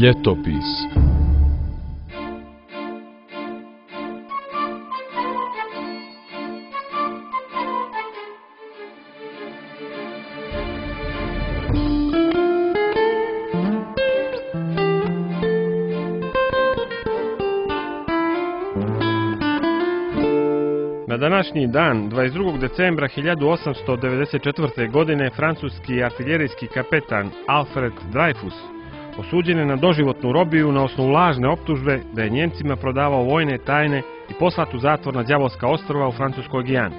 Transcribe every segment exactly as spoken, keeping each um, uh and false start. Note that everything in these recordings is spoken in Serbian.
Ljetopis. Na današnji dan, dvadeset drugog decembra hiljadu osamsto devedeset četvrte. godine, francuski artiljerijski kapetan Alfred Dreyfus osuđen je na doživotnu robiju na osnovu lažne optužbe da je Njemcima prodavao vojne tajne i poslat u zatvor na Đavolska ostrva u Francuskoj Gijani.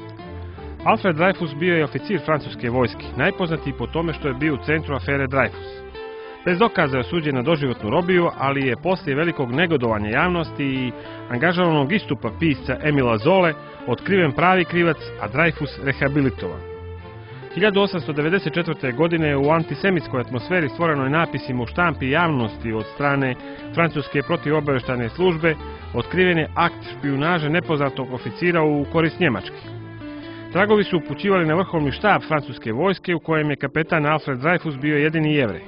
Alfred Dreyfus bio je oficir francuske vojske, najpoznatiji po tome što je bio u centru afere Dreyfus. Bez dokaza je osuđen na doživotnu robiju, ali je poslije velikog negodovanja javnosti i angažovanog istupa pisca Emila Zole otkriven pravi krivac, a Dreyfus rehabilitovan. hiljadu osamsto devedeset četvrte. godine u antisemitskoj atmosferi stvorenoj napisima u štampi javnosti od strane francuske protivobavještajne službe otkriven je akt špijunaže nepoznatog oficira u korist Njemačke. Tragovi su upućivali na vrhovni štab francuske vojske u kojem je kapetan Alfred Dreyfus bio jedini Jevrej.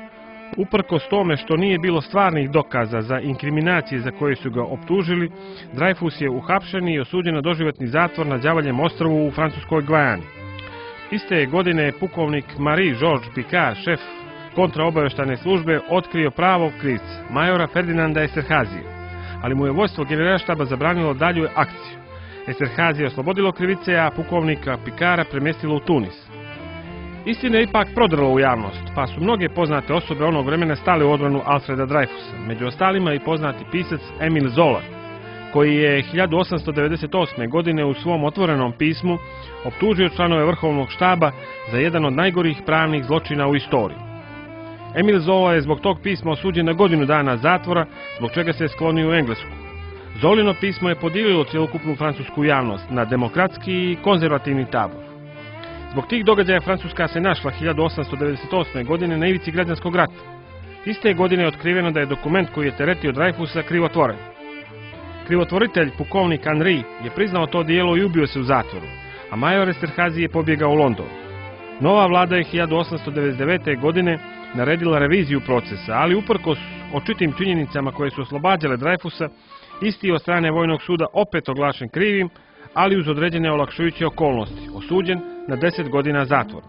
Uprkos tome što nije bilo stvarnih dokaza za inkriminacije za koje su ga optužili, Dreyfus je uhapšen i osuđen na doživotni zatvor na Đavoljem ostrvu u francuskoj Gvajani. Iste je godine pukovnik Marie-Georges Picard, šef kontraobavještajne službe, otkrio pravog krivca, majora Ferdinanda Esterhazija, ali mu je vodstvo generalštaba zabranilo dalju akciju. Esterhazija je oslobodilo krivice, a pukovnika Picarda premjestilo u Tunis. Istina je ipak prodrla u javnost, pa su mnoge poznate osobe onog vremena stale u odbranu Alfreda Dreyfusa, među ostalima i poznati pisac Emil Zola, koji je hiljadu osamsto devedeset osme. godine u svom otvorenom pismu optužio članove vrhovnog štaba za jedan od najgorih pravnih zločina u istoriji. Emil Zola je zbog tog pisma osuđen na godinu dana zatvora, zbog čega se je sklonio u Englesku. Zolino pismo je podijelilo cjelokupnu francusku javnost na demokratski i konzervativni tabor. Zbog tih događaja Francuska se našla hiljadu osamsto devedeset osme. godine na ivici građanskog rata. Iste godine je otkriveno da je dokument koji je teretio Dreyfusa krivotvoren. Krivotvoritelj, pukovnik Henri, je priznao to djelo i ubio se u zatvoru, a major Esterhazy je pobjegao u London. Nova vlada je hiljadu osamsto devedeset devete. godine naredila reviziju procesa, ali uprkos očitim činjenicama koje su oslobađale Dreyfusa, isti je od strane vojnog suda opet oglašen krivim, ali uz određene olakšujuće okolnosti, osuđen na deset godina zatvora.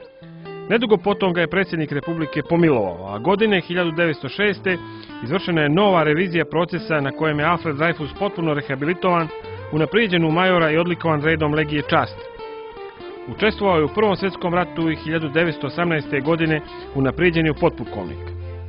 Nedugo potom ga je predsjednik Republike pomilovao, a godine hiljadu devetsto šeste. izvršena je nova revizija procesa na kojem je Alfred Dreyfus potpuno rehabilitovan, unaprijeđen u majora i odlikovan redom Legije časti. Učestvovao je u Prvom svjetskom ratu i hiljadu devetsto osamnaeste. godine unaprijeđen je u potpukovnik.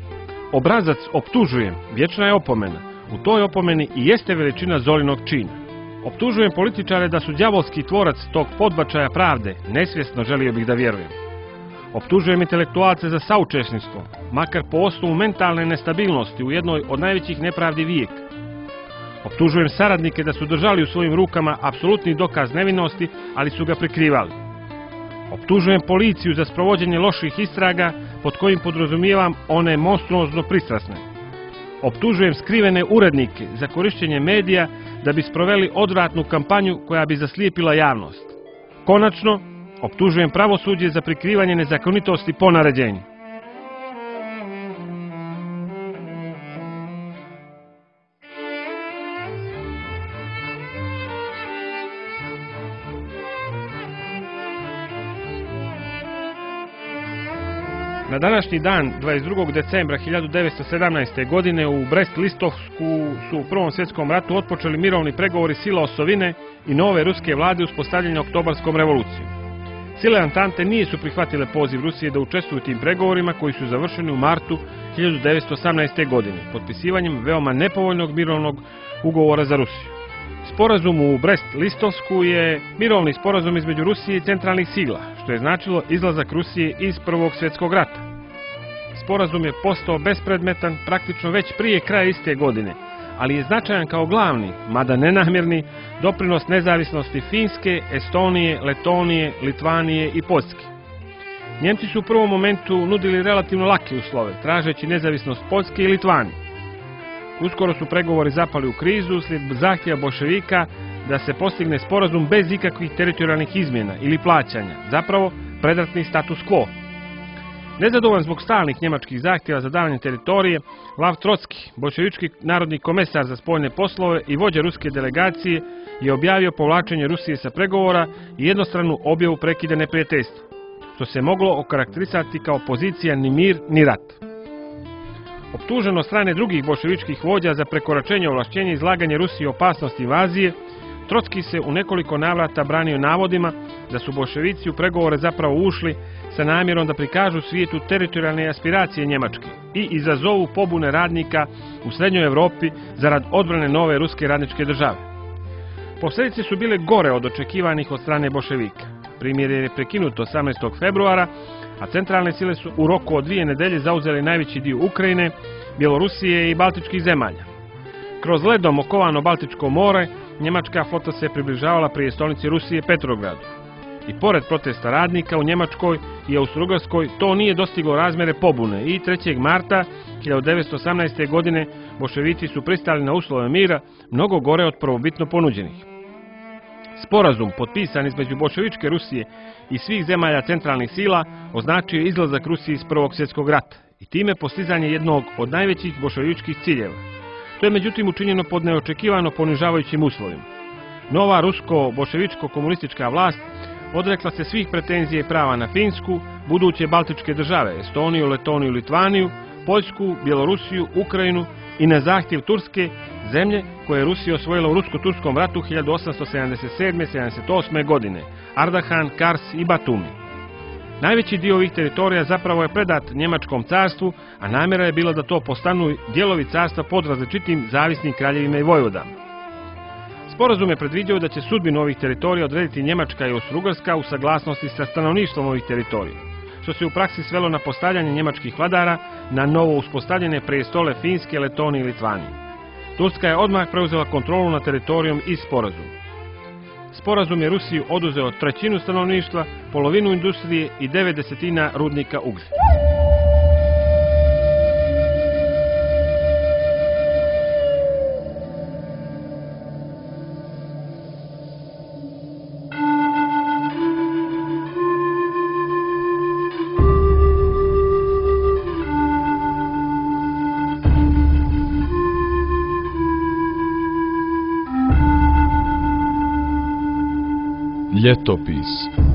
Obrazac optužujem, vječna je opomena. U toj opomeni i jeste veličina Zolinog čina. Optužujem političare da su đavolski tvorac tog podbačaja pravde, nesvjesno želio bih da vjerujem. Optužujem intelektualce za saučesništvo, makar po osnovu mentalne nestabilnosti u jednoj od najvećih nepravdi vijeka. Optužujem saradnike da su držali u svojim rukama apsolutni dokaz nevinosti, ali su ga prikrivali. Optužujem policiju za sprovođenje loših istraga, pod kojim podrazumijevam one monstruozno pristrasne. Optužujem skrivene urednike za korištenje medija da bi sproveli odvratnu kampanju koja bi zaslijepila javnost. Konačno, optužujem pravosuđe za prikrivanje nezakonitosti po naređenju. Na današnji dan, dvadeset drugog decembra hiljadu devetsto sedamnaeste. godine u Brest-Listovsku su u Prvom svjetskom ratu otpočeli mirovni pregovori sila osovine i nove ruske vlade uspostavljene oktobarskom revolucijom. Sile Antante nisu prihvatile poziv Rusije da učestvuju u tim pregovorima koji su završeni u martu hiljadu devetsto osamnaeste. godine, potpisivanjem veoma nepovoljnog mirovnog ugovora za Rusiju. Sporazum u Brest-Listovsku je mirovni sporazum između Rusije i centralnih sila, što je značilo izlazak Rusije iz Prvog svjetskog rata. Sporazum je postao bespredmetan praktično već prije kraja iste godine, ali je značajan kao glavni, mada nenamjerni, doprinos nezavisnosti Finske, Estonije, Letonije, Litvanije i Poljske. Njemci su u prvom momentu nudili relativno lake uslove, tražeći nezavisnost Poljske i Litvanije. Uskoro su pregovori zapali u krizu slijed zahtjeva boljševika da se postigne sporazum bez ikakvih teritorijalnih izmjena ili plaćanja, zapravo predratni status quo. Nezadovoljan zbog stalnih njemačkih zahtjeva za davanje teritorije, Lav Trotski, boljševički narodni komesar za spoljne poslove i vođa ruske delegacije, je objavio povlačenje Rusije sa pregovora i jednostranu objavu prekida neprijateljstva, što se moglo okarakterisati kao pozicija ni mir ni rat. Optužen od strane drugih boljševičkih vođa za prekoračenje ovlašćenja i izlaganje Rusije opasnosti invazije, Trotski se u nekoliko navrata branio navodima da su boljševici u pregovore zapravo ušli sa namjerom da prikažu svijetu teritorijalne aspiracije Njemačke i izazovu pobune radnika u Srednjoj Europi zarad odbrane nove ruske radničke države. Posljedice su bile gore od očekivanih od strane boljševika. Primirje je prekinuto osamnaestog februara, a centralne sile su u roku od dvije nedelje zauzeli najveći dio Ukrajine, Bjelorusije i Baltičkih zemalja. Kroz ledom okovano Baltičko more, njemačka flota se približavala prijestolnici Rusije Petrogradu. I pored protesta radnika u Njemačkoj i Austro-Ugarskoj to nije dostiglo razmjere pobune i trećeg marta hiljadu devetsto osamnaeste. godine boljševici su pristali na uslove mira mnogo gore od prvobitno ponuđenih. Sporazum potpisan između boljševičke Rusije i svih zemalja centralnih sila označio je izlazak Rusije iz Prvog svjetskog rata i time postizanje jednog od najvećih boljševičkih ciljeva. To je međutim učinjeno pod neočekivano ponižavajućim uslovima. Nova rusko-boljševičko-komunistička vlast odrekla se svih pretenzija i prava na Finsku, buduće baltičke države, Estoniju, Letoniju, Litvaniju, Poljsku, Bjelorusiju, Ukrajinu i na zahtjev Turske, zemlje koje je Rusija osvojila u Rusko-Turskom ratu hiljadu osamsto sedamdeset sedme sedamdeset osme. godine, Ardahan, Kars i Batumi. Najveći dio ovih teritorija zapravo je predat Njemačkom carstvu, a namjera je bila da to postanu dijelovi carstva pod različitim zavisnim kraljevima i vojvodama. Sporazum je predviđao da će sudbinu ovih teritorija odrediti Njemačka i Austro-Ugarska u saglasnosti sa stanovništvom ovih teritorija, što se u praksi svelo na postavljanje njemačkih vladara na novo uspostavljene prijestole Finske, Letonije i Litvanije. Turska je odmah preuzela kontrolu nad teritorijom iz sporazuma. Sporazum je Rusiji oduzeo trećinu stanovništva, polovinu industrije i devet desetina rudnika uglja. Ljetopis.